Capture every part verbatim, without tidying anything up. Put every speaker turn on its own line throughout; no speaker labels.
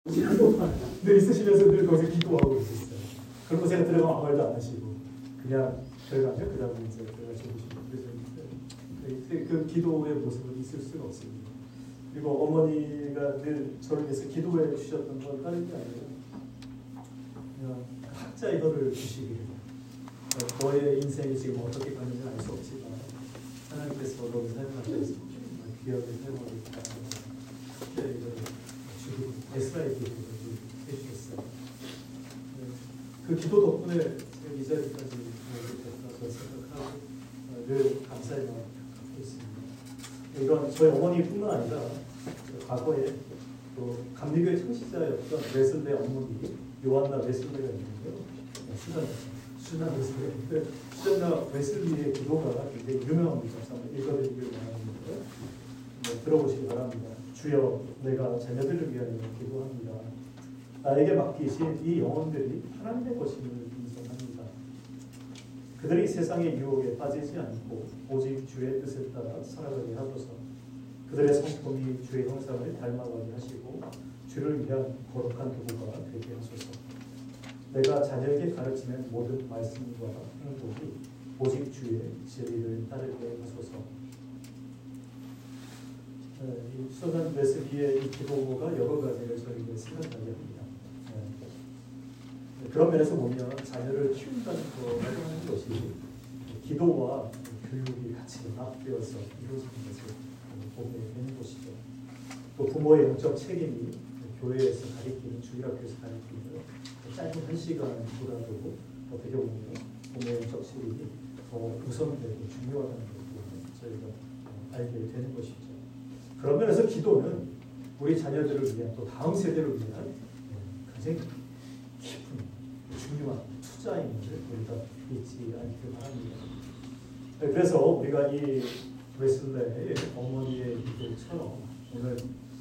늘 있으시면서 늘 거기서 기도하고 있었어요. 그런 곳에 들어가면 아무 말도 안 하시고 그냥 들어가면 그 다음에 이제 들어가 주무시고 그러셨는데 그 기도의 모습은 있을 수가 없습니다. 그리고 어머니가 늘 저를 위해서 기도해 주셨던 건 다른 게 아니라 그냥 각자 이거를 주시기를 너의 인생이 지금 어떻게 가는지 알 수 없지만 하나님께서 너를 사용하셔서 귀하게 사용하고 있다. 각자 이거를 주고 에스라의 기도를 해주셨어요. 그 기도 덕분에 제가 이 자리까지 오게 됐다고 생각하고 늘 감사의 마음을 갖고 있습니다. 이건 저희 어머니뿐만 아니라 과거에 또 감리교회 창시자였던 웨슬레 어머니 요한나 웨슬레가 있는데요. 수잔 수잔 웨슬레 수잔나 웨슬리의 기도가 굉장히 유명합니다. 한번 읽어드리기를 바랍니다. 네, 들어보시기 바랍니다. 주여 내가 자녀들을 위하여 기도합니다. 나에게 맡기신 이 영혼들이 하나님의 것임을 인정합니다. 그들이 세상의 유혹에 빠지지 않고 오직 주의 뜻에 따라 살아가게 하소서. 그들의 성품이 주의 형상을 닮아가게 하시고 주를 위한 거룩한 도구가 되게 하소서. 내가 자녀에게 가르치는 모든 말씀과 행동이 오직 주의 진리를 따르게 하소서. 네, 이 수잔 웨슬리의 이 기도가 여러 가지를 저에게 생각나게 합니다. 네. 그런 면에서 보면 자녀를 키운다는 것을 하는 것이 기도와 교육이 같이 연합되어서 이루어지는 것을 보게 되는 것이죠. 또 부모의 영적 책임이 교회에서 가르치는 주일학교에서 가르치는 짧은 한 시간보다도 어떻게 보면 부모의 영적 책임이 더 우선되고 중요하다는 것을 저희가 알게 되는 것이죠. 그런 면에서 기도는 우리 자녀들을 위한 또 다음 세대를 위한 굉장히 깊은 중요한 투자임을 우리가 잊지 않기를 바랍니다. 그래서 우리가 이 웨슬레의 어머니의 기도처럼 오늘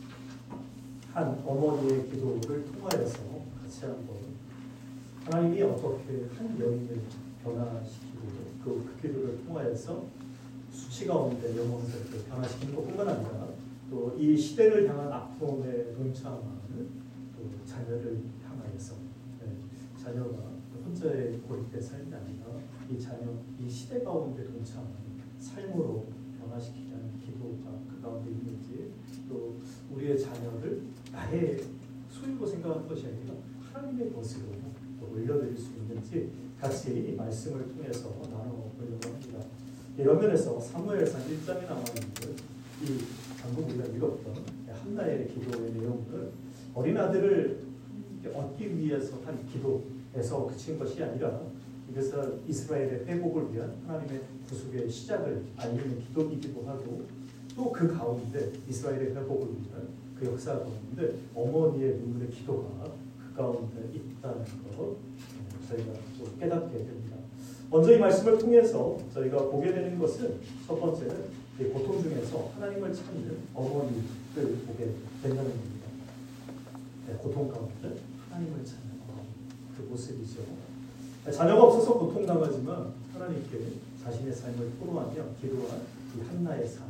한 어머니의 기도를 통하여서 같이 한번 하나님이 어떻게 한 여인을 변화시키고 그, 그 기도를 통하여서 수치 가운데 영혼을 변화시키는 것뿐만 아니라 또 이 시대를 향한 아픔에 동참하는 또 자녀를 향하여서 네, 자녀가 혼자의 고립된 삶이 아니라 이 자녀, 이 시대 가운데 동참하는 삶으로 변화시키지 않는 기도가 그 가운데 있는지 또 우리의 자녀를 나의 소유로 생각하는 것이 아니라 하나님의 것으로 또 올려드릴 수 있는지 같이 이 말씀을 통해서 나눠보려고 합니다. 이런 면에서 사무엘상 일 장에 나와있는 이 방금 우리가 읽었던 한나의 기도의 내용을 어린 아들을 얻기 위해서 한 기도에서 그친 것이 아니라 이것은 이스라엘의 회복을 위한 하나님의 구속의 시작을 알리는 기도이기도 하고 또 그 가운데 이스라엘의 회복을 위한 그 역사 가운데 어머니의 눈물의 기도가 그 가운데 있다는 것 저희가 또 깨닫게 됩니다. 먼저 이 말씀을 통해서 저희가 보게 되는 것은 첫 번째는 고통 중에서 하나님을 찾는 어머니를 보게 된다는 겁니다. 네, 고통 가운데 하나님을 찾는 어머니, 그 모습이죠. 자녀가 없어서 고통당하지만 하나님께 자신의 삶을 토로하며 기도한 이 한나의 삶,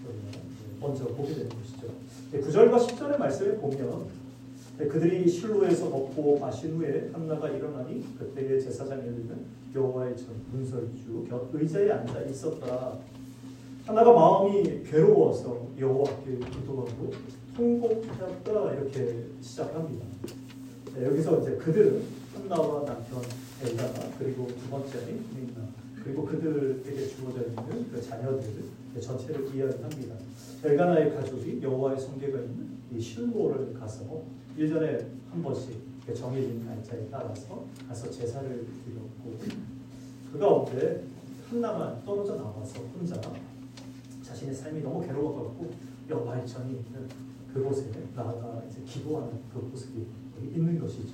먼저 보게 되는 것이죠. 구 절과 십 절의 말씀을 보면 그들이 실로에서 먹고 마신 후에 한나가 일어나니 그때의 제사장 엘리는 여호와의 전 문설주 곁 의자에 앉아 있었더라. 한나가 마음이 괴로워서 여호와께 기도하고 통곡하였다 이렇게 시작합니다. 네, 여기서 이제 그들은 한나와 남편 엘가나 그리고 두 번째는 민나 그리고 그들에게 주어져 있는 그 자녀들 전체를 이야기합니다. 엘가나의 가족이 여호와의 성궤가 있는 이 실로를 가서 일전에 한 번씩 정해진 날짜에 따라서 가서 제사를 드렸고 그 가운데 한나만 떨어져 나와서 혼자 자신의 삶이 너무 괴로워갖고 여호와의 전이 있는 그곳에 나아가 이제 기도하는 그 모습이 있는 것이죠.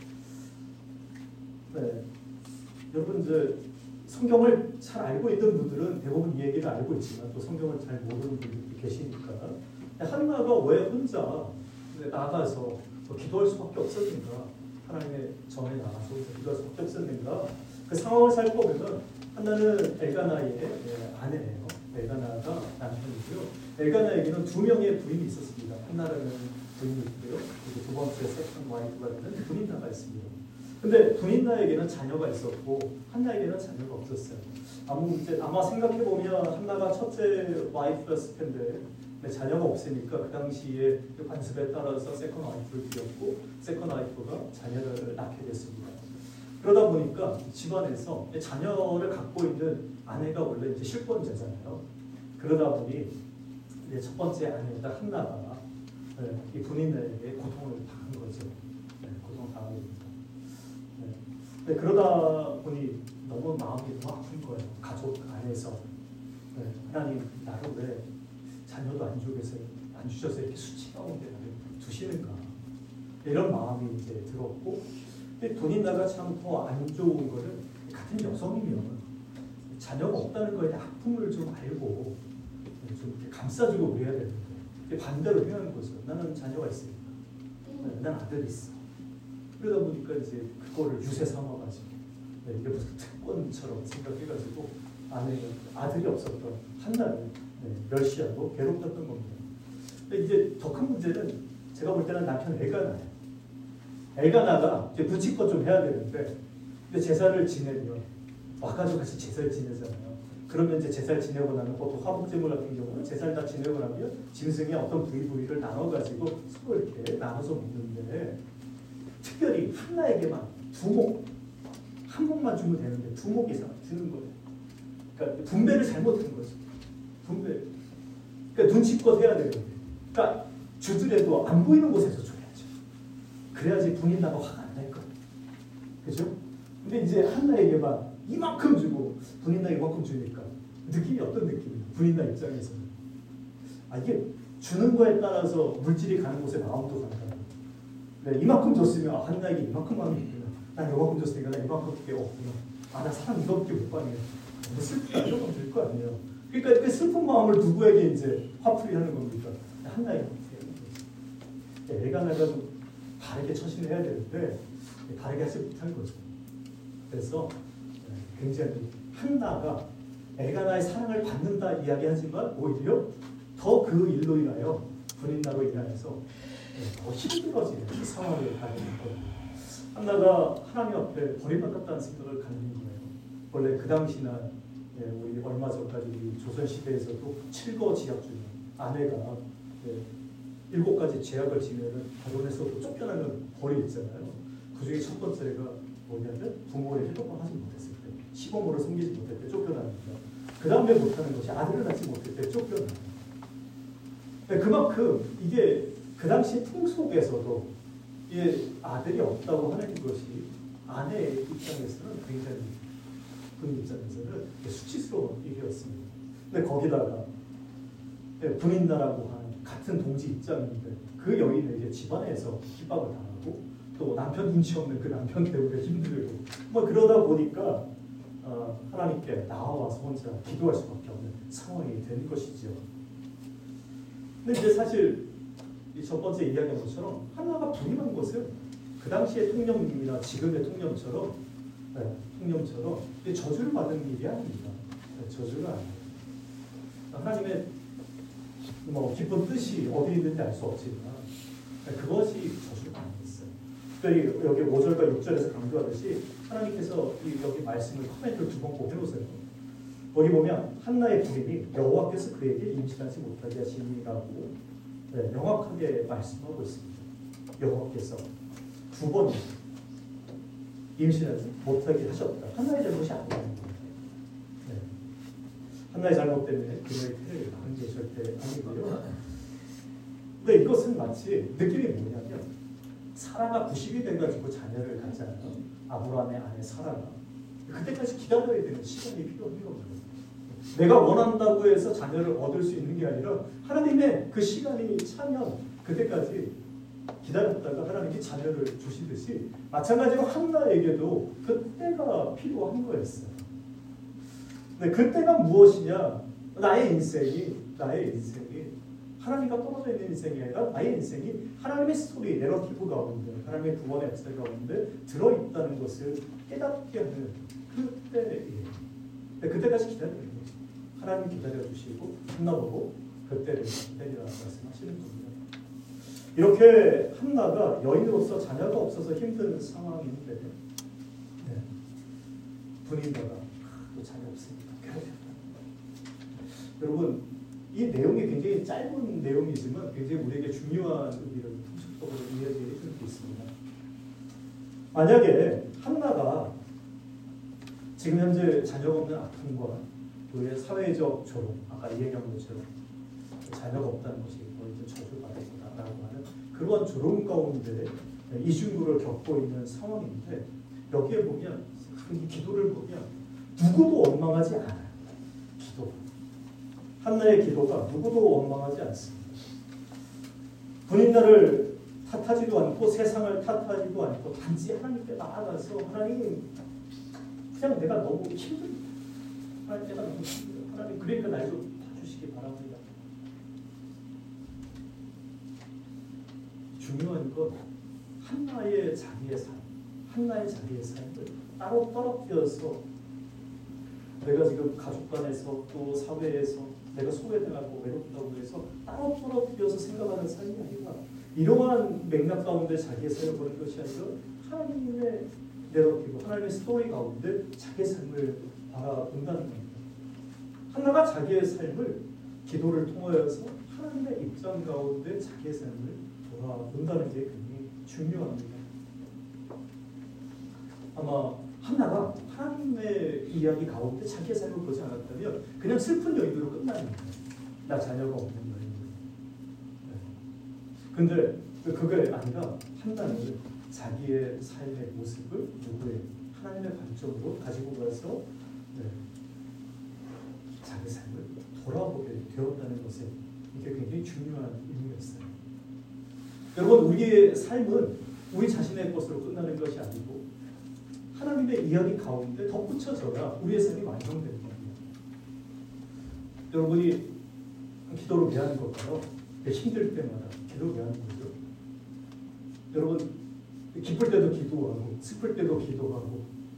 네, 여러분 이제 성경을 잘 알고 있던 분들은 대부분 이 얘기를 알고 있지만 또 성경을 잘 모르는 분들이 계시니까 한나가 왜 혼자 나가서 기도할 수밖에 없었는가? 하나님의 전에 나가서 기도할 수밖에 없었는가? 그 상황을 살펴보면 한나는 엘가나의 아내예요. 엘가나가 남편이고요. 엘가나에게는 두 명의 부인이 있었습니다. 한나라는 부인이 있고요. 그리고 두 번째 세컨 와이프가 되는 분인나가 있습니다. 근데 분인나에게는 자녀가 있었고 한나에게는 자녀가 없었어요. 아무 이제 아마 생각해 보면 한나가 첫째 와이프였을 텐데 자녀가 없으니까 그 당시에 관습에 따라서 세컨 와이프를 두었고 세컨 와이프가 자녀를 낳게 됐습니다. 그러다 보니까 집안에서 자녀를 갖고 있는 아내가 원래 이제 실권자잖아요. 그러다 보니 이제 첫 번째 아내였던 한나가 이 분인나에게 고통을 당한 거죠. 네, 고통을 당하게 됩니다. 네. 네, 그러다 보니 너무 마음이 너무 아픈 거예요. 가족 안에서 네, 하나님 나를 왜 자녀도 안 주셔서 안 주셔서 이렇게 수치 가운데 나를 두시는가 이런 마음이 이제 들었고, 근데 분인나가 참 더 안 좋은 거는 같은 여성이면 자녀가 없다는 거에 대한 아픔을 좀 알고 좀 이렇게 감싸주고 그래야 되는데 반대로 표현하는 거죠. 나는 자녀가 있으니까. 난 아들이 있어. 그러다 보니까 이제 그거를 유세 삼아가지고 네, 이게 무슨 특권처럼 생각해가지고 아내가 아들이 없었던 한나를 네, 멸시하고 괴롭혔던 겁니다. 근데 이제 더 큰 문제는 제가 볼 때는 남편 엘가나예요. 엘가나가 이제 부치껏 좀 해야 되는데 근데 제사를 지내면 와가지고 같이 제사를 지내잖아요. 그러면 이제 제사를 지내고 나면 보통 화복제물 같은 경우는 제사를 다 지내고 나면 짐승의 어떤 부위 부위를 나눠가지고 서로 이렇게 나눠서 먹는데 특별히 한나에게만 두 목, 한 목만 주면 되는데 두 목 이상 주는 거예요. 그러니까 분배를 잘못한 거죠. 분배. 그러니까 눈치껏 해야 되는데. 그러니까 주더라도 안 보이는 곳에서 줘야죠. 그래야지 분인나가 화가 안 날 거예요. 그죠? 근데 이제 한나에게만 이만큼 주고 분인나 이만큼 주니까 느낌이 어떤 느낌이에요? 분인나 입장에서는. 아, 이게 주는 거에 따라서 물질이 가는 곳에 마음도 간다. 네, 이만큼 줬으면 아, 한나에게 이만큼 마음이 있구나. 난 이만큼 줬으니까 난 이만큼밖에 없구나. 아, 나 사람 이거밖에 못 받네. 너무 슬프다. 이런 건 될 거 아니에요. 그러니까 그 슬픈 마음을 누구에게 이제 화풀이 하는 겁니까? 한나에게 화풀이 하는 거죠. 엘가나가 좀 바르게 처신을 해야 되는데 바르게 하지 못한 거죠. 그래서 굉장히 한나가 엘가나의 사랑을 받는다 이야기하지만 오히려 더 그 일로 인하여 분인나로 인하여서 더 힘들어지는 그 상황을 가게 된 거예요. 한나가 하나님 앞에 버림받았다는 생각을 갖는 거예요. 원래 그 당시나 우리 얼마 전까지 우리 조선시대에서도 칠거지약 중에 아내가 일곱 가지 제약을 지내는 결혼해서도 쫓겨나는 벌이 있잖아요. 그 중에 첫 번째가 뭐냐면 부모를 힐법을 하지 못했을 때, 시부모를 섬기지 못할 때 쫓겨납니다. 그 다음에 못하는 것이 아들을 낳지 못할 때 쫓겨납니다. 그만큼 이게 그 당시 풍속에서도 이 아들이 없다고 하는 것이 아내의 입장에서는 굉장히 그 입장에서는 수치스러운 일이었습니다. 근데 거기다가 분인나라고 하는 같은 동지 입장인데 그 여인에게 집안에서 핍박을 당하고 또 남편 눈치 없는 그 남편 때문에 힘들고 뭐 그러다 보니까 어, 하나님께 나와서 혼자 기도할 수밖에 없는 상황이 된 것이죠. 근데 이제 사실 이 첫 번째 이야기한 것처럼 한나가 부임한 것은 그 당시의 통념이나 지금의 통념처럼 네, 통념처럼 저주를 받은 일이 아닙니다. 네, 저주가 아니에요. 하나님의 뭐 깊은 뜻이 어디 있는지 알 수 없지만 네, 그것이 저주가 아니었어요. 특별히 여기 오 절과 육 절에서 강조하듯이 하나님께서 이 여기 말씀을 코멘트를 두 번 꼭 해놓으세요. 거기 보면 한나의 부임이 여호와께서 그에게 임신하지 못하게 하시니라고 네, 명확하게 말씀하고 있습니다. 여호와께서 두 번 임신하지 못하게 하셨다. 한나의 잘못이 아니라는 거예요. 네. 한나의 잘못 때문에 그녀의 태를 낳은 게 절대 아니고요. 근데 이것은 마치 느낌이 뭐냐면 사라가 구십이 돼가지고 자녀를 갖잖아요. 아브라함의 아내 사라가. 그때까지 기다려야 되는 시간이 필요한 거예요. 내가 원한다고 해서 자녀를 얻을 수 있는 게 아니라 하나님의 그 시간이 차면 그때까지 기다렸다가 하나님이 자녀를 주시듯이 마찬가지로 한나에게도 그때가 필요한 거였어요. 근데 그때가 무엇이냐? 나의 인생이 나의 인생이 하나님과 떨어져 있는 인생이 아니라 나의 인생이 하나님의 스토리, 내러티브 가운데 하나님의 구원의 역사 가운데 들어있다는 것을 깨닫게 하는 그때예요. 그때까지 기다려야 돼요. 하나님 기다려주시고 끝나보고 그때를 기다리라고 말씀하시는 겁니다. 이렇게 한나가 여인으로서 자녀가 없어서 힘든 상황인데 네. 분인다가 또 자녀 없으니까 괴롭혔다. 여러분 이 내용이 굉장히 짧은 내용이지만 굉장히 우리에게 중요한 의미를 통속적으로 이야기해 주고 있습니다. 만약에 한나가 지금 현재 자녀가 없는 아픔과 그의 사회적 조롱, 아까 이야기한 것처럼 자녀가 없다는 것이 이제 저주받았구나라고 하는 그런 조롱 가운데 이중구를 겪고 있는 상황인데 여기에 보면 이 기도를 보면 누구도 원망하지 않아요. 기도. 한나의 기도가 누구도 원망하지 않습니다. 분인나를 탓하지도 않고 세상을 탓하지도 않고 단지 하나님께 나아가서 하나님 그냥 내가 너무 힘듭니다. 하나님 내가 너무 힘들어요. 하나님 그러니까 날 좀 봐주시기 바랍니다. 중요한 건 한나의 자기의 삶, 한나의 자기의 삶을 따로 떨어뜨려서 내가 지금 가족 간에서 또 사회에서 내가 소외당하고 외롭다고 해서 따로 떨어뜨려서 생각하는 삶이 아니라 이러한 맥락 가운데 자기의 삶을 보는 것이 아니라 하나님의 내러티브, 하나님의 스토리 가운데 자기의 삶을 바라본다는 겁니다. 한나가 자기의 삶을 기도를 통하여서 하나님의 입장 가운데 자기의 삶을 돌아본다는 게 굉장히 중요합니다. 아마 한나가 하나님의 이야기 가운데 자기의 삶을 보지 않았다면 그냥 슬픈 여인으로 끝나는 거예요. 나 자녀가 없는 여인으로. 네. 근데 그게 아니라 한나는 자기의 삶의 모습을 누구의 하나님의 관점으로 가지고 가서 네. 자기 삶을 돌아보게 되었다는 것에 이게 굉장히 중요한 의미가 있어요. 여러분 우리의 삶은 우리 자신의 것으로 끝나는 것이 아니고 하나님의 이야기 가운데 덧붙여져야 우리의 삶이 완성되는 겁니다. 여러분이 기도를 왜 하는 걸까요? 힘들 때마다 기도를 왜 하는 거죠? 여러분 기쁠 때도 기도하고 슬플 때도 기도하고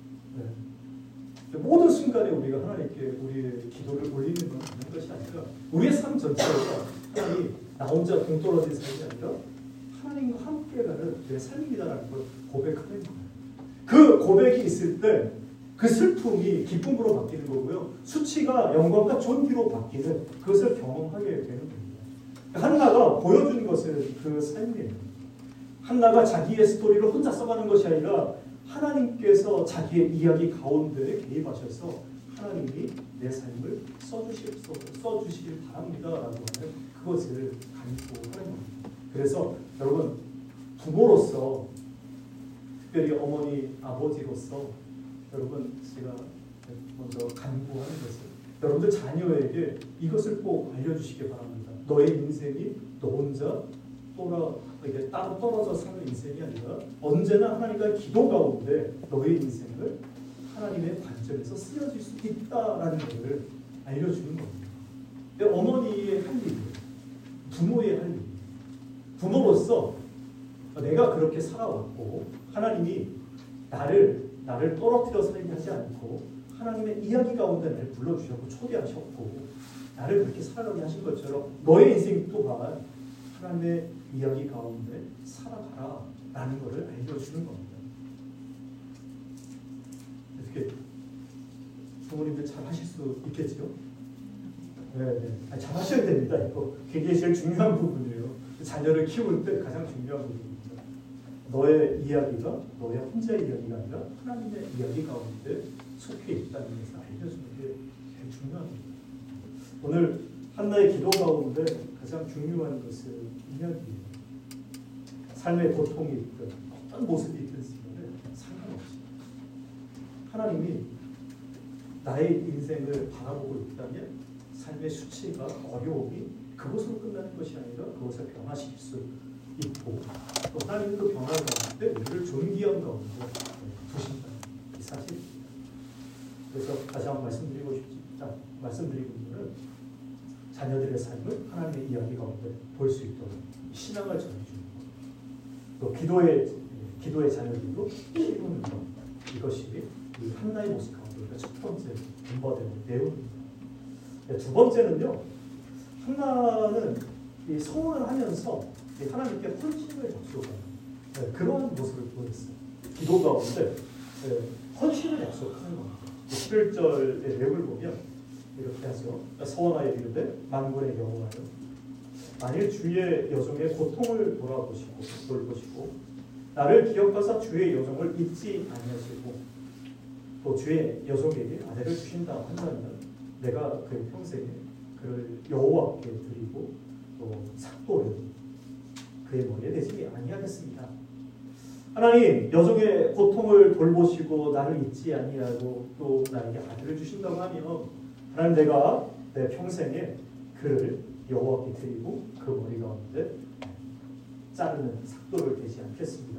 네. 모든 순간에 우리가 하나님께 우리의 기도를 올리는 건 아닌 것이 아니라 우리의 삶 전체가 하나님 나 혼자 동떨어진 삶이 아니라 하나님과 함께가는 내 삶이다라는 걸 고백하는 거예요. 그 고백이 있을 때 그 슬픔이 기쁨으로 바뀌는 거고요. 수치가 영광과 존귀로 바뀌는 그것을 경험하게 되는 겁니다. 한나가 보여준 것은 그 삶이에요. 한나가 자기의 스토리를 혼자 써가는 것이 아니라 하나님께서 자기의 이야기 가운데 개입하셔서 하나님이 내 삶을 써주실, 써주시길 바랍니다 라고 하는 그것을 간구하는 겁니다. 그래서 여러분 부모로서 특별히 어머니, 아버지로서 여러분 제가 먼저 간구하는 것은 여러분들 자녀에게 이것을 꼭 알려주시기 바랍니다. 너의 인생이 너 혼자 또라 이게 따로 떨어져 사는 인생이 아니라 언제나 하나님과 기도 가운데 너의 인생을 하나님의 관점에서 쓰여질 수 있다라는 것을 알려주는 겁니다. 어머니의 할 일, 부모의 할 일, 부모로서 내가 그렇게 살아왔고 하나님이 나를 나를 떨어뜨려 살게 하지 않고 하나님의 이야기 가운데 나를 불러주셨고 초대하셨고 나를 그렇게 살아가게 하신 것처럼 너의 인생 또한 하나님의 이야기 가운데 살아가라 라는 것을 알려주는 겁니다. 어떻게 부모님들 잘 하실 수 있겠죠? 네, 네. 아니, 잘 하셔야 됩니다. 이거 굉장히 제일 중요한 부분이에요. 자녀를 키울 때 가장 중요한 부분입니다. 너의 이야기가 너의 혼자의 이야기가 아니라 하나님의 이야기 가운데 속해 있다는 것을 알려주는 게 제일 중요합니다. 오늘 한나의 기도 가운데 가장 중요한 것은 이야기예요. 삶의 고통이 있든 어떤 모습이 있든 상관없이 하나님이 나의 인생을 바라보고 있다면 삶의 수치가 어려움이 그것으로 끝나는 것이 아니라 그것을 변화시킬 수 있고 또 하나님은 그 변화를 가운데 우리를 존귀한 가운데 두신다는 이 사실입니다. 그래서 다시 한번 말씀드리고 싶다. 말씀드리고 있는 것은 자녀들의 삶을 하나님의 이야기 가운데 볼 수 있도록 신앙을 전해주는 것, 또 기도의 기도의 자녀들도 키우는 것, 이것이 이 한나의 모습 가운데 우리가 첫 번째 본받는 내용입니다. 네, 두 번째는요, 한나는 이 성혼을 하면서 하나님께 헌신을 약속하는 네, 그러한 모습을 보였어요. 기도 가운데 네, 헌신을 약속하는 겁니다. 십일 절의 내용을 보면 이렇게 하죠. 서원하여 이르되 만군의 여호와여 만일 주의 여종의 고통을 돌아보시고 돌보시고 나를 기억하사 주의 여종을 잊지 아니하시고 또 주의 여종에게 아내를 주신다 한다면 내가 그의 평생에 그를 여호와께 드리고 또 삭도를 그의 머리에 대지 아니하겠습니다. 하나님 여종의 고통을 돌보시고 나를 잊지 아니하고 또 나에게 아들을 주신다고 하면 하나님 내가 내 평생에 그를 여호와께 드리고 그 머리 가운데 자르는 삭도를 대지 않겠습니다.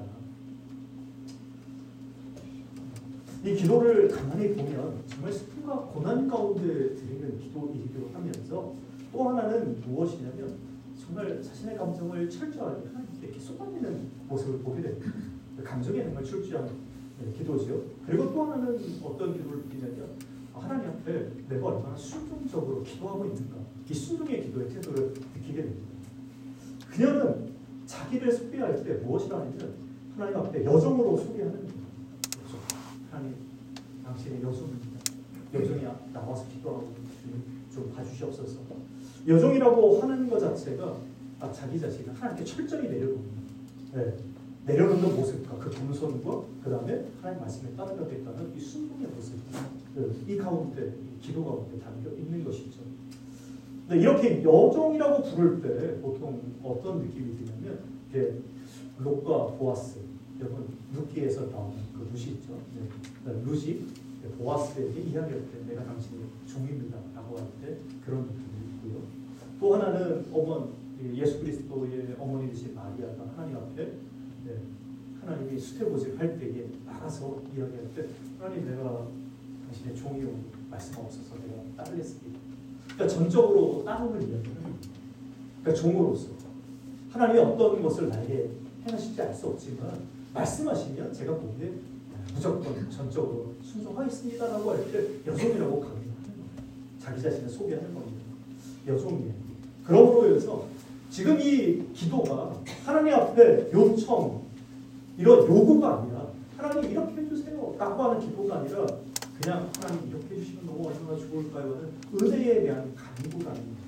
이 기도를 가만히 보면 정말 슬픔과 고난 가운데 드리는 기도이기도 하면서 또 하나는 무엇이냐면 정말 자신의 감정을 철저하게 하나님께 이렇게 쏟아내는 모습을 보게 됩니다. 감정에 정말 출중한 기도죠. 그리고 또 하나는 어떤 기도를 드리냐면 하나님 앞에 내가 얼마나 순종적으로 기도하고 있는가 이 순종의 기도의 태도를 느끼게 됩니다. 그녀는 자기를 소개할 때 무엇이라 하냐면 하나님 앞에 여종으로 소개하는 겁니다. 하나님 당신의 여종입니다. 여종이 나와서 기도하고 좀 봐주시옵소서. 여종이라고 하는 것 자체가 아, 자기 자신을 하나님께 철저히 내려놓는 네. 내려놓는 모습과 그 겸손과 그 다음에 하나님 말씀에 따르겠다는 이 순종의 모습 이 가운데 이 기도 가운데 담겨 있는 것이죠. 근데 이렇게 여종이라고 부를 때 보통 어떤 느낌이 드냐면 이게 롯과 보아스 여러분 루키에서 나오는 그 룻이 있죠. 네. 룻이 보아스에게 이야기할 때 내가 당신의 종입니다 라고 할 때 그런 느낌이 있고요. 또 하나는 어머니 예수 그리스도의 어머니 되신 마리아가 하나님 앞에 네, 하나님이 수태고지를 할 때에 나가서 이야기할 때 하나님 내가 당신의 종이요 말씀하옵소서 내가 따르겠습니다. 그러니까 전적으로 따름을 이야기하는 겁니다. 그러니까 종으로서 하나님이 어떤 것을 나에게 행하실지 알 수 없지만 말씀하시면 제가 보기에 무조건 전적으로 순종하겠습니다라고 할 때 여종이라고 강조하는 거예요. 자기 자신을 소개하는 겁니다. 여종이에요. 그러므로 해서 지금 이 기도가 하나님 앞에 요청 이런 요구가 아니라 하나님 이렇게 해주세요 라고 하는 기도가 아니라 그냥 하나님 이렇게 해주시면 너무 얼마나 좋을까요 하는 은혜에 대한 간구가 아닙니다.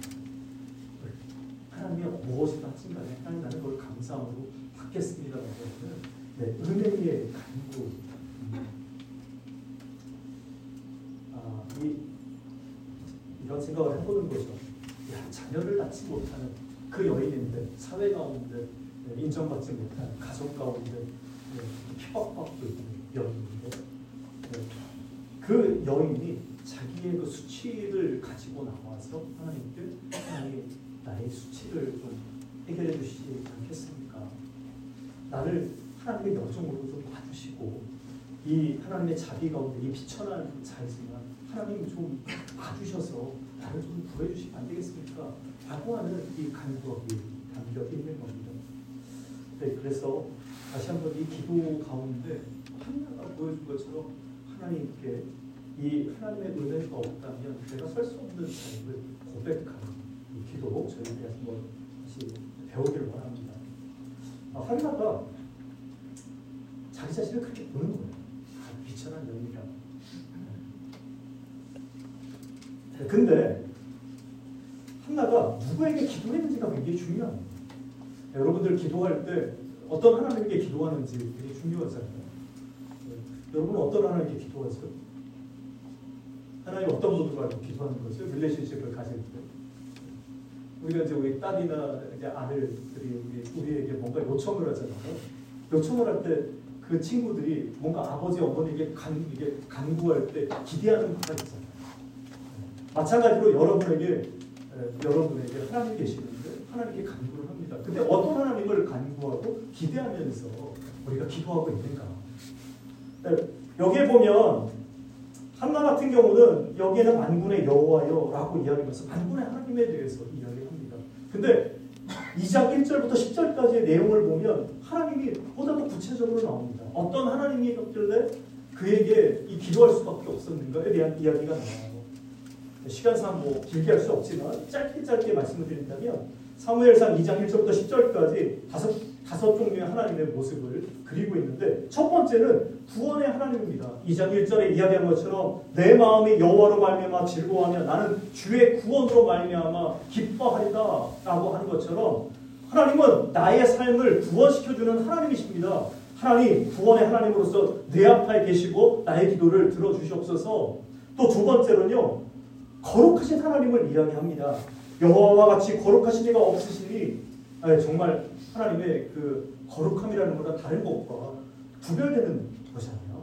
하나님이 무엇이든 하신 간에 하나님 나는 그걸 감사함으로 받겠습니다라고 하는 네, 은혜의 간구. 아, 이, 이런 생각을 해보는 거죠. 야, 자녀를 낳지 못하는 그 여인인데 사회 가운데 인정받지 못한 가족 가운데 핍박받고 있는 여인인데 그 여인이 자기의 그 수치를 가지고 나와서 하나님께 하나님 나의 수치를 좀 해결해 주시지 않겠습니까? 나를 하나님의 여종으로 좀 봐주시고 이 하나님의 자비 가운데 이 비천한 자이지만 하나님 좀 봐주셔서 나를 좀 구해주시면 안 되겠습니까? 라고 하는 이 간구가 담겨 있는 겁니다. 네, 그래서 다시 한번 이 기도 가운데 하나가 보여준 것처럼 하나님께 이 하나님의 은혜가 없다면 내가 설 수 없는 삶을 고백하는 이 기도로 저희들이 한번 다시 배우기를 원합니다. 아, 한나가 자기 자신을 그렇게 보는 거예요. 아, 비천한 여인이라. 네, 근데 한나가 누구에게 기도했는지가 굉장히 중요합니다. 네, 여러분들 기도할 때 어떤 하나님에게 기도하는지 되게 중요하잖아요. 네, 여러분은 어떤 하나님에게 기도하세요? 하나님 어떤 분들과 알고 기도하는 거죠? 릴레이션십을 가질 때. 우리가 이제 우리 딸이나 이제 아들들이 우리, 우리에게 뭔가 요청을 하잖아요. 요청을 할 때 그 친구들이 뭔가 아버지, 어머니에게 간, 이게 간구할 때 기대하는 바가 있잖아요. 마찬가지로 여러분에게, 에, 여러분에게 하나님이 계시는데 하나님께 간구를 합니다. 근데 어떤 하나님을 간구하고 기대하면서 우리가 기도하고 있는가? 네, 여기에 보면 한나 같은 경우는 여기에는 만군의 여호와여 라고 이야기하면서 만군의 하나님에 대해서 이야기합니다. 근데 이 장 일 절부터 십 절까지의 내용을 보면 하나님이 보다 더 구체적으로 나옵니다. 어떤 하나님이었길래 그에게 이 기도할 수밖에 없었는가에 대한 이야기가 나와요. 시간상 뭐 길게 할 수 없지만 짧게 짧게 말씀을 드린다면 사무엘상 이 장 일 절부터 십 절까지 다섯, 다섯 종류의 하나님의 모습을 그리고 있는데 첫 번째는 구원의 하나님입니다. 이 장 일 절에 이야기한 것처럼 내 마음이 여호와로 말미암아 즐거워하며 나는 주의 구원으로 말미암아 기뻐하리다 라고 하는 것처럼 하나님은 나의 삶을 구원시켜주는 하나님이십니다. 하나님, 구원의 하나님으로서 내 앞에 계시고 나의 기도를 들어주시옵소서. 또 두 번째로는요, 거룩하신 하나님을 이야기합니다. 여호와와 같이 거룩하신 이가 없으시니 아니, 정말 하나님의 그 거룩함이라는 것과 다른 것과 구별되는 것이잖아요.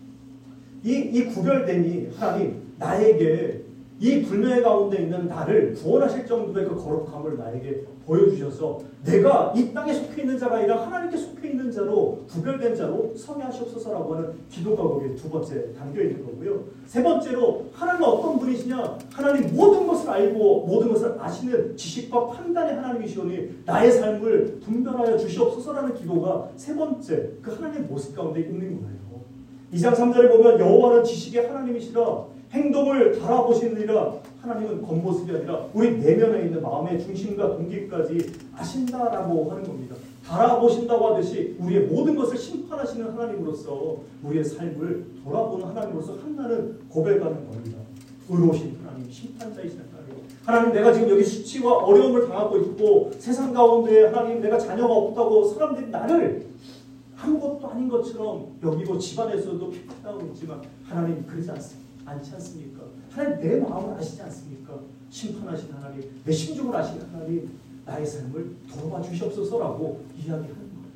이, 이 구별됨이 하나님 나에게 이 불명예 가운데 있는 나를 구원하실 정도의 그 거룩함을 나에게 보여주셔서 내가 이 땅에 속해 있는 자가 아니라 하나님께 속해 있는 자로 구별된 자로 서게 하시옵소서라고 하는 기도가 거기에 두 번째 담겨 있는 거고요. 세 번째로 하나님은 어떤 분이시냐? 하나님 모든 것을 알고 모든 것을 아시는 지식과 판단의 하나님이시오니 나의 삶을 분별하여 주시옵소서라는 기도가 세 번째 그 하나님의 모습 가운데 있는 거예요. 이 장 삼 절에 보면 여호와는 지식의 하나님이시라 행동을 달아보시느니라. 하나님은 겉모습이 아니라 우리 내면에 있는 마음의 중심과 동기까지 아신다라고 하는 겁니다. 달아보신다고 하듯이 우리의 모든 것을 심판하시는 하나님으로서 우리의 삶을 돌아보는 하나님으로서 한나는 고백하는 겁니다. 의로우신 하나님, 심판자이신 하나님. 하나님, 내가 지금 여기 수치와 어려움을 당하고 있고 세상 가운데 하나님 내가 자녀가 없다고 사람들이 나를 아무것도 아닌 것처럼 여기고 집안에서도 핍박당하고 있지만 하나님 그러지 않습니다. 않지 않습니까? 하나님 내 마음을 아시지 않습니까? 심판하신 하나님, 내 심중을 아시는 하나님, 나의 삶을 돌아봐 주시옵소서라고 이야기하는 거예요.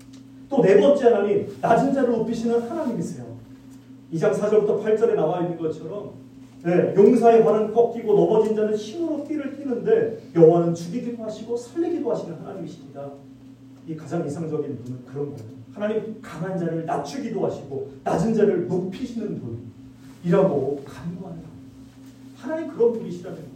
또 네 번째 하나님, 낮은 자를 높이시는 하나님이세요. 이 장 사 절부터 팔 절에 나와 있는 것처럼 네, 용사의 발은 꺾이고 넘어진 자는 힘으로 띠를 띠는데 여호와는 죽이기도 하시고 살리기도 하시는 하나님이십니다. 이 가장 이상적인 분은 그런 거예요. 하나님 강한 자를 낮추기도 하시고 낮은 자를 높이시는 분 이라고 간구하는 하나님 그런 분이시라는 거예요.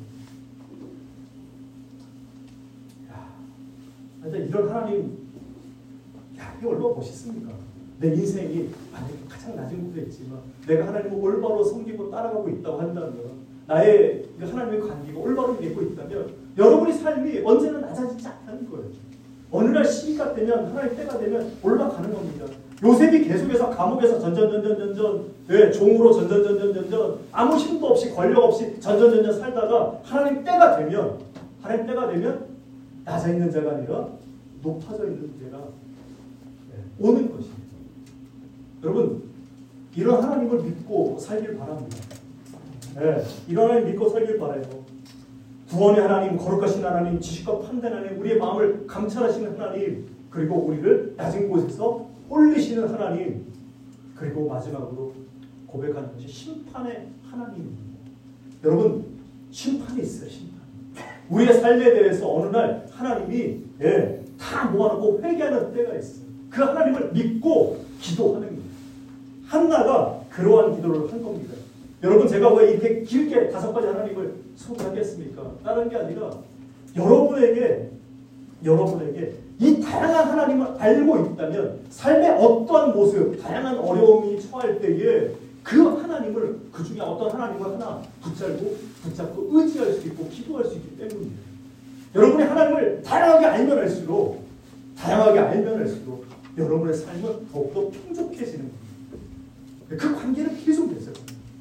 야, 진짜 이런 하나님, 야, 이게 얼마나 멋있습니까? 내 인생이 만약에 가장 낮은 곳에 있지만 내가 하나님을 올바로 섬기고 따라가고 있다고 한다면 나의 하나님의 관계가 올바로 되고 있다면 여러분의 삶이 언제나 낮아지지 않는 거예요. 어느 날 시기가 되면 하나님 때가 되면 올라가는 겁니다. 요셉이 계속해서 감옥에서 전전전전전전 네, 종으로 전전전전전전 아무 힘도 없이 권력 없이 전전전전 살다가 하나님 때가 되면 하나님 때가 되면 낮아 있는 자가 아니라 높아져 있는 자가 네, 오는 것입니다. 여러분 이런 하나님을 믿고 살길 바랍니다. 네, 이런 하나님 믿고 살길 바라요. 구원의 하나님, 거룩하신 하나님, 지식과 판단 하나님, 우리의 마음을 감찰하시는 하나님, 그리고 우리를 낮은 곳에서 올리시는 하나님, 그리고 마지막으로 고백하는 것이 심판의 하나님입니다. 여러분 심판이 있어요. 심판. 우리의 삶에 대해서 어느 날 하나님이 예, 다 모아놓고 회개하는 때가 있어요. 그 하나님을 믿고 기도하는 거예요. 한나가 그러한 기도를 한 겁니다. 여러분 제가 왜 이렇게 길게 다섯 가지 하나님을 소개하겠습니까? 다른 게 아니라 여러분에게 여러분에게 이 다양한 하나님을 알고 있다면 삶의 어떠한 모습, 다양한 어려움이 처할 때에 그 하나님을 그 중에 어떤 하나님을 하나 붙잡고 붙잡고 의지할 수 있고 기도할 수 있기 때문입니다. 여러분이 하나님을 다양하게 알면 알수록 다양하게 알면 알수록 여러분의 삶은 더욱더 풍족해지는 겁니다. 그 관계는 계속돼서요.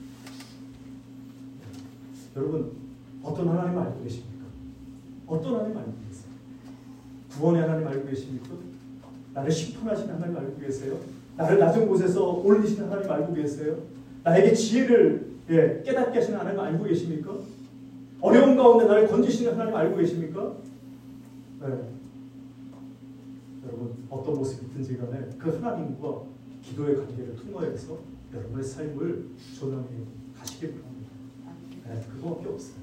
여러분 어떤 하나님 알고 계십니까? 어떤 하나님 알고 계세요? 구원의 하나님 알고 계십니까? 나를 심판하시는 하나님 알고 계세요? 나를 낮은 곳에서 올리시는 하나님 알고 계세요? 나에게 지혜를 예, 깨닫게 하시는 하나님 알고 계십니까? 어려운 가운데 나를 건지시는 하나님 알고 계십니까? 네. 여러분 어떤 모습이든지 간에 그 하나님과 기도의 관계를 통하여서 여러분의 삶을 조명해 가시기 바랍니다. 네, 그거밖에 없어요.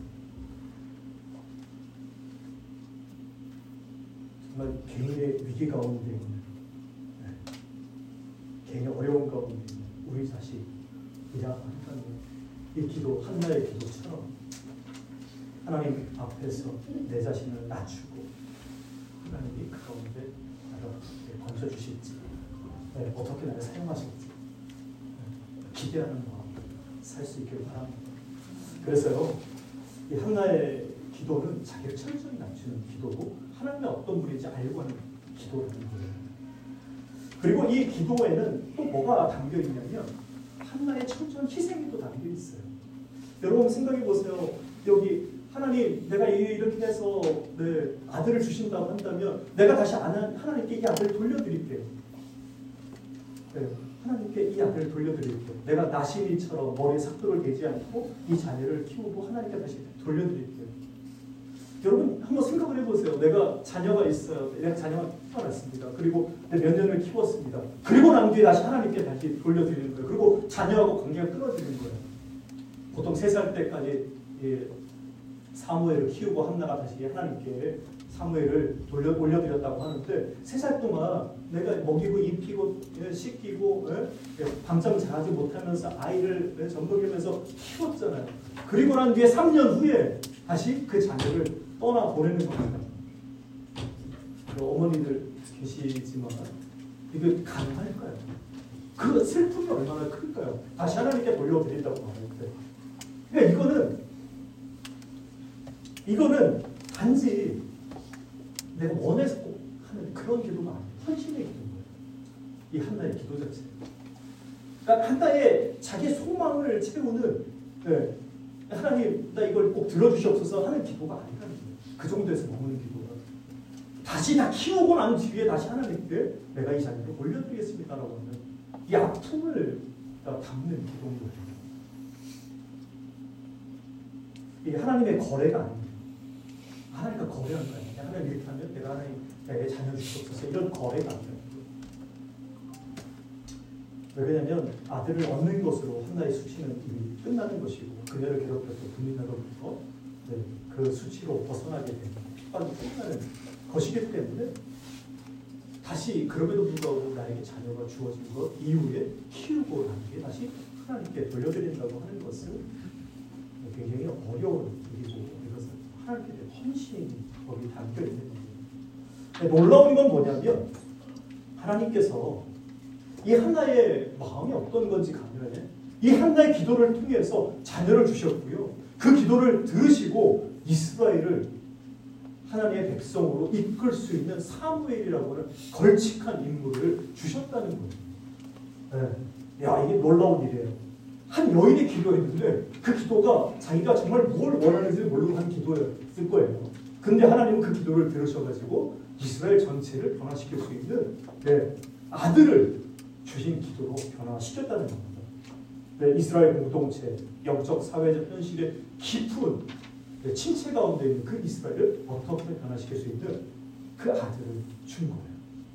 정말 개인의 위기 가운데 있는 네, 개인의 어려운 가운데 있는 우리 자식이라 하는 이 기도, 한나의 기도처럼 하나님 앞에서 내 자신을 낮추고 하나님이 그 가운데 나를 건져주실지 네, 어떻게 나를 사용하실지 네, 기대하는 마음 살 수 있기를 바랍니다. 그래서요 이 한나의 기도는 자기를 철저히 낮추는 기도고 하나님의 어떤 분인지 알고 하는 기도라는 거예요. 그리고 이 기도에는 또 뭐가 담겨 있냐면 한나의 철저한 희생이 또 담겨 있어요. 여러분 생각해 보세요. 여기 하나님 내가 이렇게 해서 네, 아들을 주신다고 한다면 내가 다시 하나님께 이 아들을 돌려드릴게요. 네, 하나님께 이 아들을 돌려드릴게요. 내가 나시미처럼 머리에 삭도를 대지 않고 이 자녀를 키우고 하나님께 다시 돌려드릴게요. 여러분 한번 생각을 해보세요. 내가 자녀가 있어요. 내가 자녀가 태어났습니다. 그리고 몇 년을 키웠습니다. 그리고 난 뒤에 다시 하나님께 다시 돌려드리는 거예요. 그리고 자녀하고 관계가 끊어지는 거예요. 보통 세 살 때까지 예, 사무엘을 키우고 한나가 다시 하나님께 사무엘을 돌려 올려드렸다고 하는데 세 살 동안 내가 먹이고 입히고 예, 씻기고 예, 밤잠 자지 못하면서 아이를 예, 젖먹이면서 키웠잖아요. 그리고 난 뒤에 삼 년 후에 다시 그 자녀를 떠나 보내는 겁니다. 어머니들 계시지만 이게 가능할까요? 그 슬픔이 얼마나 클까요? 다시 하나님께 돌려드린다고 하는데 그러니까 이거는 이거는 단지 내가 원해서 꼭 하는 그런 기도가 아니에요. 헌신의 기도인 거예요. 이 한나의 기도 자체. 그러니까 한나의 자기 소망을 채우는 네, 하나님 나 이걸 꼭 들어주시옵소서 하는 기도가 아니라는 거예요. 그 정도에서 머무는 기도가. 다시 다 키우고 난 뒤에 다시 하나님께 내가 이 자녀를 올려드리겠습니다라고 하는 이 아픔을 담는 기도인 거예요. 이 하나님의 거래가 아닙니다. 하나님과 거래한 거 아니에요. 하나님 이렇게 하면 내가 하나님 내 자녀 주시옵소서 이런 거래가 아니에요. 왜냐하면 아들을 얻는 것으로 한나의 수치는 이미 끝나는 것이고 그녀를 괴롭혔던 분민으로부터 네, 그 수치로 벗어나게 되는 핍박이 끝나는 것이기 때문에 다시 그럼에도 불구하고 나에게 자녀가 주어진 것 이후에 키우고 난 뒤에 다시 하나님께 돌려드린다고 하는 것은 굉장히 어려운 일이고 이것은 하나님께 대한 헌신이 거기 담겨 있는 겁니다. 놀라운 건 뭐냐면 하나님께서 이 한나의 마음이 어떤 건지 가면에 이 한나의 기도를 통해서 자녀를 주셨고요. 그 기도를 들으시고 이스라엘을 하나님의 백성으로 이끌 수 있는 사무엘이라고 하는 걸칙한 인물을 주셨다는 거예요. 네. 야, 이게 놀라운 일이에요. 한 여인이 기도했는데 그 기도가 자기가 정말 뭘 원하는지 모르고 한 기도였을 거예요. 근데 하나님은 그 기도를 들으셔가지고 이스라엘 전체를 변화시킬 수 있는 네, 아들을 주신 기도로 변화시켰다는 겁니다. 네, 이스라엘 공동체, 영적, 사회적 현실의 깊은 네, 침체 가운데 있는 그 이스라엘을 어떻게 변화시킬 수 있는 그 아들을 준 거예요.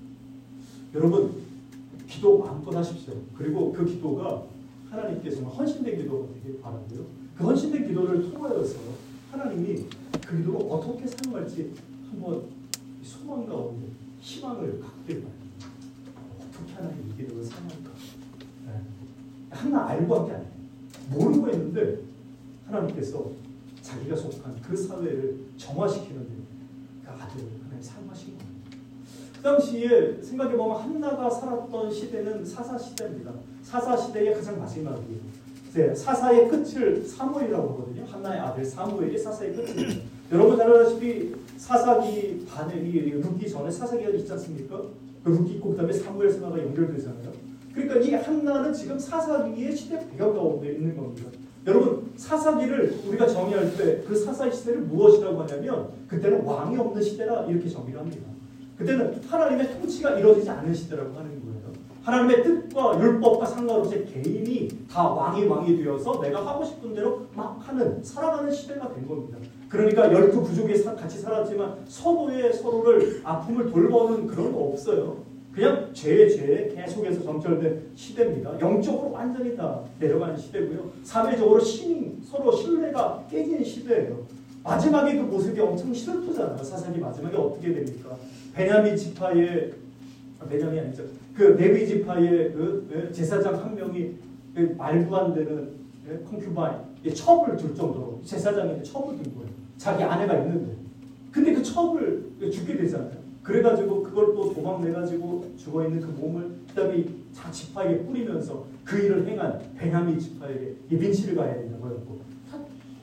여러분, 기도 마음껏 하십시오. 그리고 그 기도가 하나님께 정말 헌신된 기도가 되길 바라고요. 그 헌신된 기도를 통하여서 하나님이 그 기도를 어떻게 사용할지 한번 소망 가운데 희망을 갖길 바랍니다. 어떻게 하나님 이 기도를 사용할까? 네. 하나 알고 한 게 아니에요. 모르고 했는데 하나님께서 자기가 속한 그 사회를 정화시키는 그 아들을 하나님 사용하신 거예요. 그 당시에 생각해보면 한나가 살았던 시대는 사사시대입니다. 사사시대의 가장 마지막이에요. 네, 사사의 끝을 사무엘이라고 하거든요. 한나의 아들 사무엘이 사사의 끝입니다. 여러분 잘 아시다시피 사사기 반에 룻기 전에 사사기가 있지 않습니까? 그 룻기 있고 그 다음에 사무엘 선화가 연결되잖아요. 그러니까 이 한나는 지금 사사기의 시대 배경 가운데 있는 겁니다. 여러분 사사기를 우리가 정의할 때 그 사사의 시대를 무엇이라고 하냐면 그때는 왕이 없는 시대라 이렇게 정의를 합니다. 그때는 하나님의 통치가 이루어지지 않는 시대라고 하는 거예요. 하나님의 뜻과 율법과 상관없이 개인이 다 왕이 왕이 되어서 내가 하고 싶은 대로 막 하는 살아가는 시대가 된 겁니다. 그러니까 열두 부족이 같이 살았지만 서로의 서로를 아픔을 돌보는 그런 거 없어요. 그냥 죄에 죄에 계속해서 점철된 시대입니다. 영적으로 완전히 다 내려가는 시대고요. 사회적으로 신이 서로 신뢰가 깨지는 시대예요. 마지막에 그 모습이 엄청 슬프잖아요. 사사기 마지막에 어떻게 됩니까? 베냐민 지파의 아, 베냐민이 아니죠. 그 레위 지파의 그 제사장 한 명이 말도 안 되는 콩큐바인 첩을 둘 정도로 제사장인데 첩을 둔 거예요. 자기 아내가 있는데. 근데 그 첩을 죽게 되잖아요. 그래가지고 그걸 또 도망내가지고 죽어있는 그 몸을 그 다음에 자 지파에게 뿌리면서 그 일을 행한 베냐민 지파에게 이 민치를 가야 된다고 했고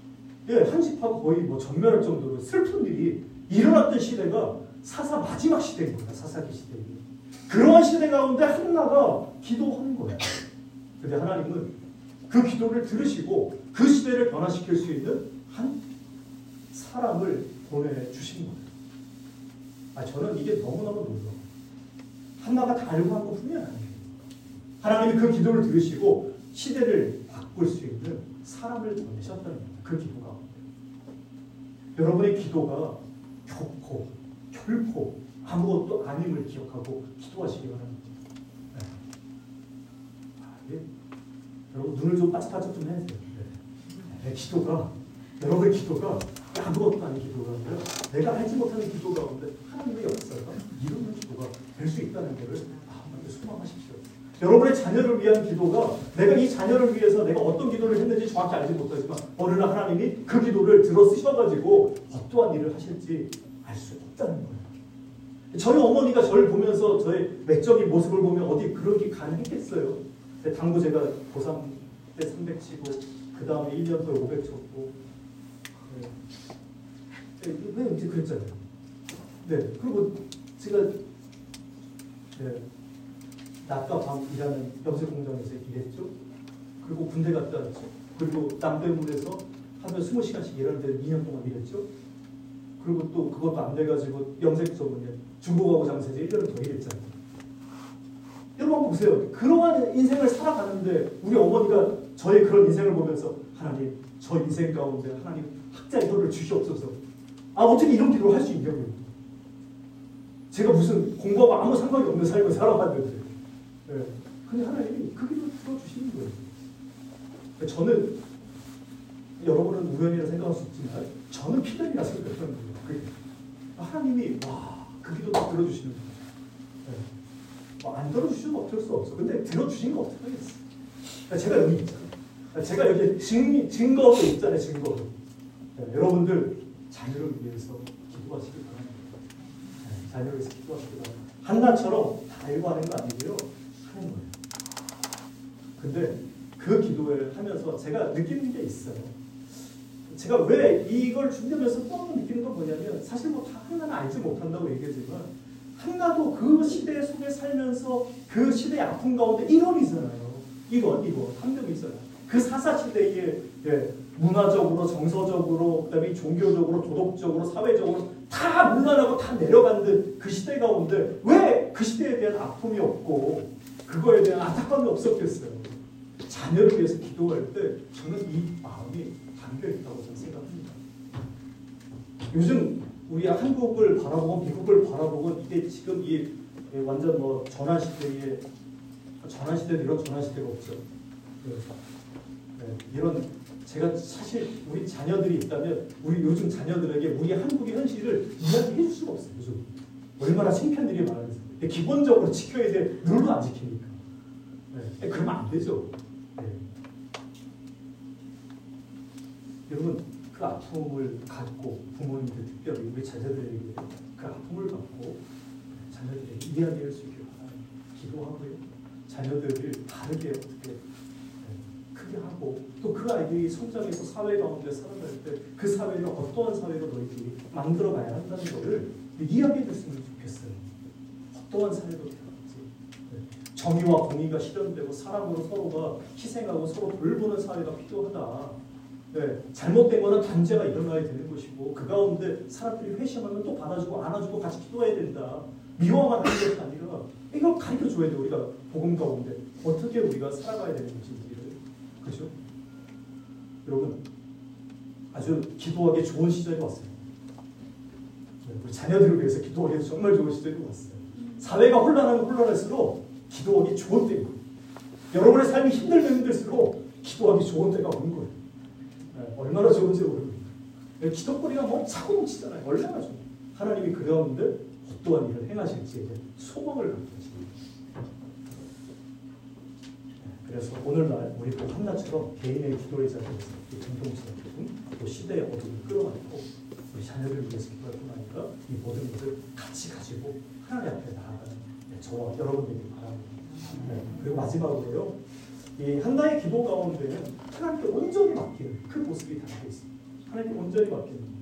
예, 한시파가 거의 뭐 전멸할 정도로 슬픈 일이 일어났던 시대가 사사 마지막 시대인 거야. 사사기 시대. 그러한 시대 가운데 한나가 기도한 거야. 근데 하나님은 그 기도를 들으시고 그 시대를 변화시킬 수 있는 한 사람을 보내주신 거예요. 아, 저는 이게 너무너무 놀라워요. 한나가 다 알고 한 것뿐이 아니에요. 하나님이 그 기도를 들으시고 시대를 바꿀 수 있는 사람을 보내셨다는 거예요. 그 기도가. 여러분의 기도가 결코, 결코 아무것도 아님을 기억하고 기도하시기 바랍니다. 네. 아, 예. 여러분 눈을 좀 바짝바짝 좀 해주세요. 네. 내 기도가, 여러분의 기도가 아무것도 아닌 기도가 아니라 내가 하지 못하는 기도 가운데 하나님의 역사가 이루는 기도가 될 수 있다는 것을 마음에 소망하십시오. 여러분의 자녀를 위한 기도가 내가 이 자녀를 위해서 내가 어떤 기도를 했는지 정확히 알지 못하지만 어느 날 하나님이 그 기도를 들어 쓰셔가지고 어떠한 일을 하실지 알 수 있다는 거예요. 저희 어머니가 저를 보면서 저의 외적인 모습을 보면 어디 그런 게 가능했겠어요. 당구 제가 고삼 때 삼백 치고 그 다음에 일 년 더 오백 쳤고 네. 왜 이제 그랬잖아요. 네. 그리고 제가 네. 낮과 밤 일하는 염색 공장에서 일했죠. 그리고 군대 갔다 왔죠. 그리고 남대문에서 하루에 스무 시간씩 일하는데 이 년 동안 일했죠. 그리고 또 그것도 안 돼가지고 염색 전문에 중국하고 장세제 일 년을 더 일했잖아요. 여러분 한번 보세요. 그러한 인생을 살아가는데 우리 어머니가 저의 그런 인생을 보면서 하나님, 저 인생 가운데 하나님 학자의 혀를 주시옵소서. 아, 어떻게 이런 기도를 할 수 있냐고요. 제가 무슨 공부하고 아무 상관이 없는 삶을 살아봤는데. 네. 근데 하나님이 그 기도를 들어주시는 거예요. 저는 여러분은 우연이라 생각할 수 있지만 저는 필연이라 생각하는 거예요. 하나님이 와, 그 기도도 들어주시는 거예요. 네. 뭐 안 들어주시면 어쩔 수 없어. 근데 들어주신 거 어떻게 하겠어. 제가 여기 있잖아요. 제가 여기 증, 증거로 있잖아요. 증거로. 네. 여러분들 자녀를 위해서 기도하시기 바랍니다. 네. 자녀를 위해서 기도하시기 바랍니다. 한나처럼 다 알고 하는 거 아니고요. 하는 거예요. 근데 그 기도를 하면서 제가 느끼는 게 있어요. 제가 왜 이걸 준비하면서 또 느끼는 건 뭐냐면 사실 뭐 다 한나는 알지 못한다고 얘기하지만 한나도 그 시대 속에 살면서 그 시대의 아픔 가운데 일원이잖아요. 일원, 일원, 한 명이잖아요. 그 사사시대의 예, 문화적으로, 정서적으로, 그 다음에 종교적으로, 도덕적으로, 사회적으로 다 문란하고 다 내려간 그 시대 가운데 왜 그 시대에 대한 아픔이 없고 그거에 대한 안타까움이 없었겠어요. 자녀를 위해서 기도할 때 저는 이 마음이 담겨있다고 저는 생각합니다. 요즘 우리 한국을 바라보고 미국을 바라보고 이게 지금 이 완전 뭐 전환시대에 전환시대도 이런 전환시대가 없죠. 네. 네. 이런 제가 사실 우리 자녀들이 있다면 우리 요즘 자녀들에게 우리 한국의 현실을 이야기해 줄 수가 없어요. 요즘 얼마나 창피한 일이 많아서 기본적으로 지켜야 될 룰도 안 지키니까. 네. 그러면 안 되죠. 네. 여러분 그 아픔을 갖고 부모님들 특별히 우리 자녀들에게 그 아픔을 갖고 자녀들에게 이야기할 수 있게 바랍니다. 기도하고요. 자녀들을 바르게 어떻게 크게 하고 또 그 아이들이 성장해서 사회 가운데 살아갈 때 그 사회를 어떠한 사회로 너희들이 만들어가야 한다는 것을 이야기해 줬으면 좋겠어요. 어떠한 사회로 되어갈지. 정의와 공의가 실현되고 사랑으로 서로가 희생하고 서로 돌보는 사회가 필요하다. 네, 잘못된 거는 단죄가 일어나야 되는 것이고 그 가운데 사람들이 회심하면 또 받아주고 안아주고 같이 기도해야 된다. 미워만 하는 것이 아니라 이걸 가르쳐줘야 돼. 우리가 복음 가운데 어떻게 우리가 살아가야 되는 것인지를. 그렇죠? 여러분 아주 기도하기 좋은 시절이 왔어요. 네, 우리 자녀들을 위해서 기도하기 정말 좋은 시절이 왔어요. 사회가 혼란하면 혼란할수록 기도하기 좋은 때예요. 여러분의 삶이 힘들면 힘들수록 기도하기 좋은 때가 오는 거예요. 네, 얼마나 좋은지 모릅니다. 기도거리가 뭐 차고 넘치잖아요. 얼마나 좋아요. 하나님이 그 가운데 어떠한 일을 행하실지에 대한 소망을 갖게 하십니다. 그래서 오늘날 우리 또 한나처럼 개인의 기도의 자리에서 이 공동체의 기쁨, 또 시대의 어둠을 끌어안고 우리 자녀를 위해서 기도할 뿐 아니라 이 모든 것을 같이 가지고 하나님 앞에 나아가는 저와 여러분들이 바랍니다. 네. 그리고 마지막으로요. 이 한나의 기도 가운데는 하나님께 온전히 맡기는 그 모습이 담겨 있습니다. 하나님이 온전히 맡기는 거예요.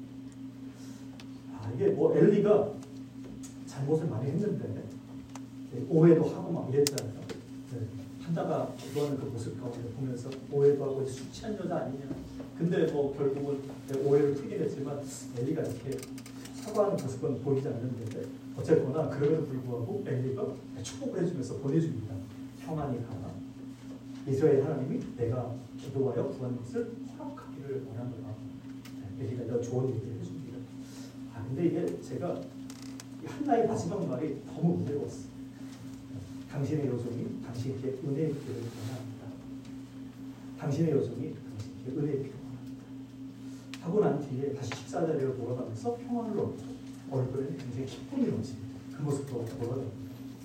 아, 이게 뭐 엘리가 잘못을 많이 했는데 오해도 하고 막 이랬잖아요. 네. 하다가 기도하는 그 모습 가운데 보면서 오해도 하고 술 취한 여자 아니냐. 근데 뭐 결국은 오해를 풀긴 했지만 엘리가 이렇게 사과하는 모습은 보이지 않는데 어쨌거나 그럼에도 불구하고 엘리가 축복을 해주면서 보내줍니다. 평안히 가라. 이스라엘 하나님이 내가 기도하여 구한 것을 허락하기를 원하노라. 엘리가 이런 좋은 얘기를 해줍니다. 아 근데 이게 제가 한나의 마지막 말이 너무 은혜로웠어요. 당신의 여종이 당신께 은혜의 길을 원합니다. 당신의 여종이 당신께 은혜의 길을 원합니다. 하고 난 뒤에 다시 식사 자리로 돌아가면서 평안을 얻고 얼굴에는 굉장히 기쁨이 넘칩니다. 그 모습으로 돌아갑니다.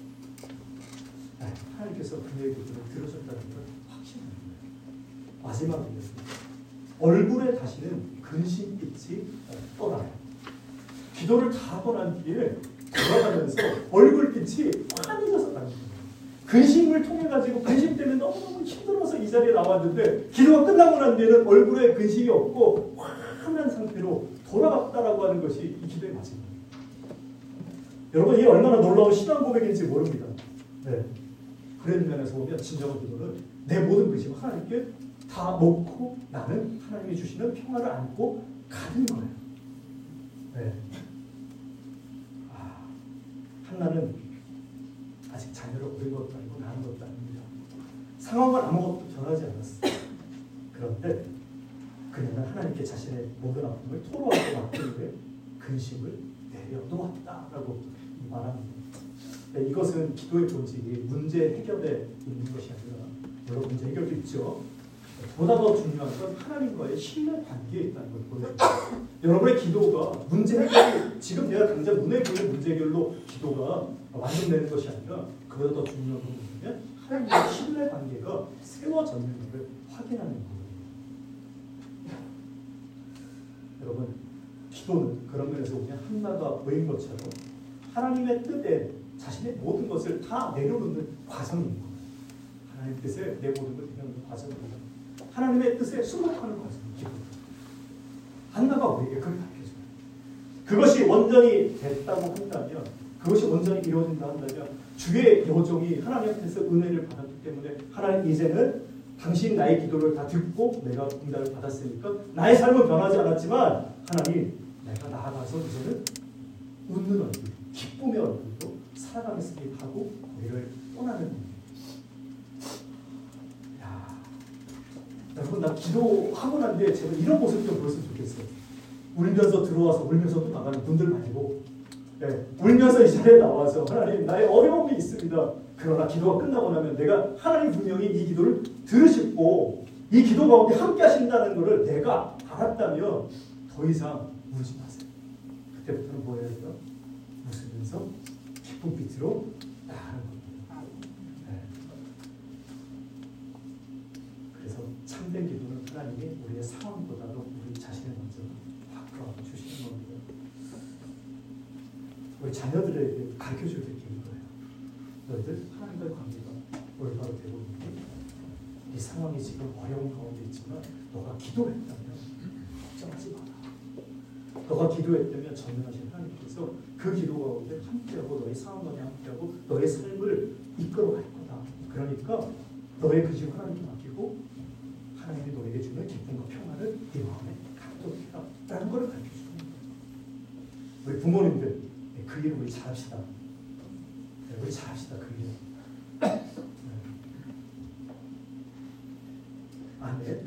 하나님께서 그녀의 기도를 들으셨다는 걸 확신합니다. 마지막이었습니다. 얼굴에 다시는 근심빛이 떠나요. 기도를 다 하고 난 뒤에 돌아가면서 얼굴빛이 환해져서 가는 거예요. 근심을 통해 가지고 근심 때문에 너무너무 힘들어서 이 자리에 나왔는데 기도가 끝나고 난 뒤에는 얼굴에 근심이 없고 환한 상태로 돌아갔다라고 하는 것이 이 기도의 마지막입니다. 여러분 이게 얼마나 놀라운 신앙 고백인지 모릅니다. 네. 그런 면에서 보면 진정한 기도는 내 모든 근심을 하나님께 다 놓고 나는 하나님이 주시는 평화를 안고 가는 거예요. 네. 아, 한나는 아직 자녀를 얻은 것도 아니고 낳은 것도 아닙니다. 상황은 아무것도 변하지 않았어요. 그런데 그녀는 하나님께 자신의 모든 아픔을 토로하고 맡기는데 근심을 내려놓았다라고 말합니다. 네, 이것은 기도의 본질이 문제 해결에 있는 것이 아니라 물론 문제 해결도 있죠. 보다 더 중요한 건 하나님과의 신뢰 관계에 있다는 걸 보여줍니다. 여러분의 기도가 문제 해결이 지금 내가 당장 눈에 보이는 문제 해결로 기도가 완성되는 것이 아니라 그보다 더 중요한 건 뭐냐면 하나님과의 신뢰 관계가 세워졌는 것을 확인하는 거예요. 여러분 기도는 그런 면에서 보면 한나가 보인 것처럼 하나님의 뜻에 자신의 모든 것을 다 내려놓는 과정인 거예요. 하나님의 뜻에 내 모든 것을 내려놓는 과정입니다. 하나님의 뜻에 순복하는 과정입니다. 한나가 우리에게 그걸 가르쳐줘요. 그것이 온전히 됐다고 한다면, 그것이 온전히 이루어진다 한다면 주의 여종이 하나님 앞에서 은혜를 받았기 때문에 하나님 이제는 당신 나의 기도를 다 듣고 내가 응답을 받았으니까 나의 삶은 변하지 않았지만 하나님 내가 나아가서 이제는 웃는 얼굴, 기쁨의 얼굴로 살아가겠습니다 하고 우리를 떠나는 겁니다. 야, 여러분 나 기도하고 난 뒤에 제가 이런 모습 좀 보였으면 좋겠어요. 울면서 들어와서 울면서 또 나가는 분들 말고 네, 울면서 이 자리에 나와서 하나님 나의 어려움이 있습니다. 그러나 기도가 끝나고 나면 내가 하나님 분명히 이 기도를 들으시고 이 기도 가운데 함께 하신다는 것을 내가 알았다면 더 이상 울지 마세요. 그때부터는 뭐 해야 돼요? 웃으면서 기쁜 빛으로 나가는 겁니다. 네. 그래서 참된 기도는 하나님이 우리의 상황보다도 우리 자신을 먼저 바꿔주시는 겁니다. 우리 자녀들에게 가르쳐줄 때 있는 거예요. 너희들 하나님과의 관계가 올바로 되고 있니? 이 상황이 지금 어려운 가운데 있지만 너가 기도했다면 걱정하지 마라. 너가 기도했다면 전능하신 하나님께서 그 기도 가운데 함께하고 너의 상황 가운데 함께하고 너의 삶을 이끌어갈 거다. 그러니까 너의 근심 하나님께 맡기고 하나님이 너에게 주는 기쁨과 평안을 네 마음에 감독해라 라는 걸 가르쳐주는 거예요. 우리 부모님들 그 일을 우리 잘합시다. 우리 잘합시다. 그 일. 아멘.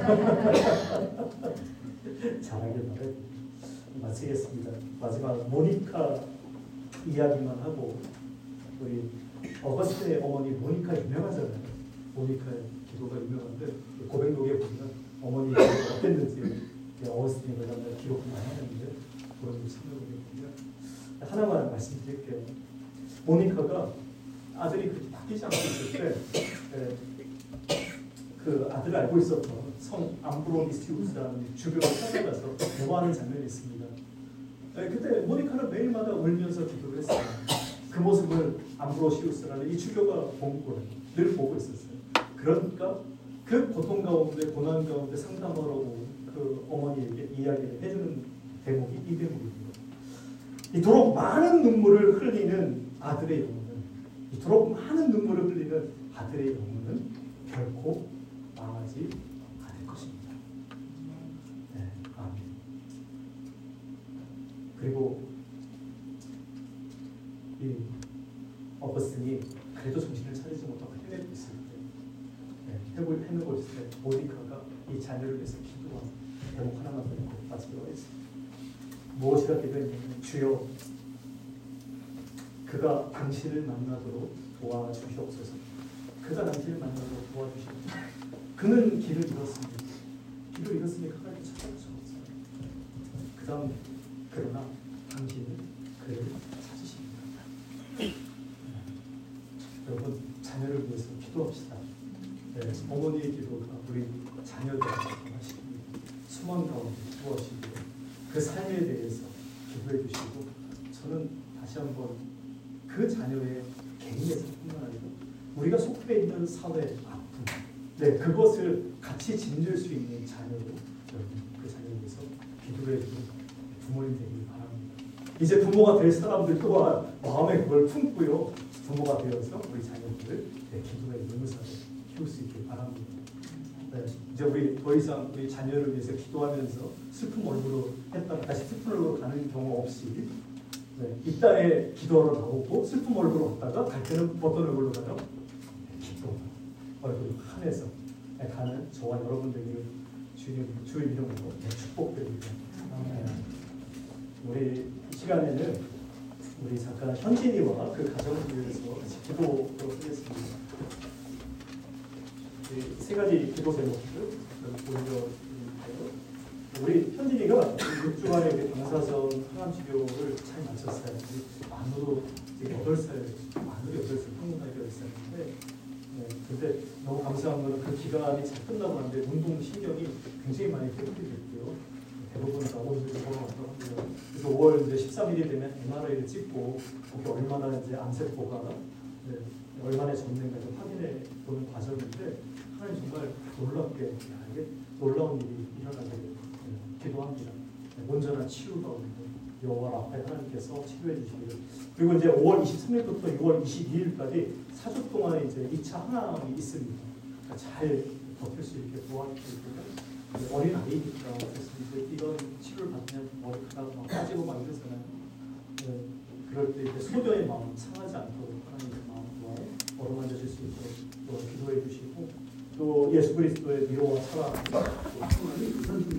잘하길 바래. 마치겠습니다. 마지막 모니카 이야기만 하고 우리 어거스틴의 어머니 모니카 유명하잖아요. 모니카의 기도가 유명한데 고백록에 보면 어머니의 기도가 어땠는지 어거스틴이 그다음에 기록을 많이 하는데 그런 참여록에 보면 하나만 말씀드릴게요. 모니카가 아들이 그렇게 바뀌지 않고 있을 때 그 아들을 알고 있었던 성 암브로니시우스라는 주교를 찾아가서 대화하는 장면이 있습니다. 그때 모니카는 매일마다 울면서 기도를 했어요. 그 모습을 암브로시우스라는 이 주교가 본 거예요. 늘 보고 있었어요. 그러니까 그 고통 가운데 고난 가운데 상담하러 온 그 어머니에게 이야기를 해주는 대목이 이 대목입니다. 이토록 많은 눈물을 흘리는 아들의 영혼은 이토록 많은 눈물을 흘리는 아들의 영혼은 결코 망하지 않을 것입니다. 네, 아멘. 그리고 이 어거스틴이 그래도 정신을 차리지 못하고 헤매고 있을 때, 네, 헤매고 있을 때 모니카가 이 자녀를 위해서 기도한 대목 하나만 더 읽고 마치도록 하겠습니다. 무엇이라 기도했냐면 주여 그가 당신을 만나도록 도와주시옵소서. 그가 당신을 만나도록 도와주시옵소서. 그는 길을 잃었습니다. 길을 잃었으니까 하나님을 찾아갈 수 없어요. 그 다음 그러나 당신은 그를 찾으십니다. 네. 여러분 자녀를 위해서 기도합시다. 네, 어머니의 기도가 우리 자녀들에게 하시고 수만 가운데 기도하시고 그 삶에 대해서 기도해 주시고 저는 다시 한번 그 자녀의 개인의 삶뿐만 아니라 우리가 속해 있는 사회 아픔, 네 그것을 같이 짐질 수 있는 자녀로 여러분 그 자녀에 대해서 기도해 주는 부모님 되길 바랍니다. 이제 부모가 될 사람들 또한 마음에 그걸 품고요 부모가 되어서 우리 자녀들을 네, 기도의 능사로 키울 수 있길 바랍니다. 네, 이제 우리 더 이상 우리 자녀를 위해서 기도하면서 슬픈 얼굴로 했다가 다시 슬픈 얼굴로 가는 경우 없이 네, 이 땅에 기도하러 나오고 슬픈 얼굴로 갔다가 갈 때는 어떤 얼굴로 가요? 네, 기도 얼굴 환해서 네, 가는 저와 여러분들에게 주님 주의 이름으로 네, 축복드립니다. 네. 우리 이 시간에는 우리 잠깐 현진이와 그 가정을 위해서 같이 기도하도록 하겠습니다. 세 가지 기도 제목을 올려드리는데요. 우리 현진이가 육 주 만에 우리 방사선 항암 치료를 잘 마쳤어요. 만으로 지금 여덟 살, 만으로 여덟 살, 평균 나이가 여덟 살인데, 네, 근데 너무 감사한 거는 그 기간이 잘 끝나고 나는데 운동 신경이 굉장히 많이 회복이 됐고요. 대부분 다 오늘도 걸어왔다고 합니다. 그래서 오월 이제 십삼 일이 되면 엠알아이를 찍고 거기 얼마나 이제 암세포가 네, 얼마나 졌는가 확인해 보는 과정인데 하나님 정말 놀랍게 야, 이게 놀라운 일이 일어나게 네, 기도합니다. 네, 온전한 치유가 오는 여호와 앞에 하나님께서 치료해 주시기를. 그리고 이제 오월 이십삼 일부터 유월 이십이 일까지 사 주 동안에 이제 이 차 항암이 있습니다. 그러니까 잘 버틸 수 있게 도와주시고요. 어린 아이니까 그래서 이런 치료를 받으면 머리카락 막 빠지고 막 이러잖아요. 네, 그럴 때 이제 소녀의 마음 상하지 않도록 하나님의 마음과 어루만져 줄 수 있도록 또 기도해 주시고 또 예수 그리스도의 위로와 사랑